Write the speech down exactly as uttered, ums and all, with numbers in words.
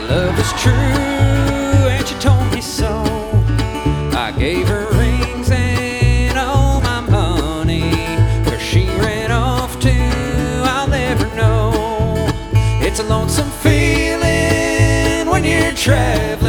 love was true and she told me so. I gave her rings and all my money. Where she ran off to, I'll never know. It's a lonesome feeling when you're traveling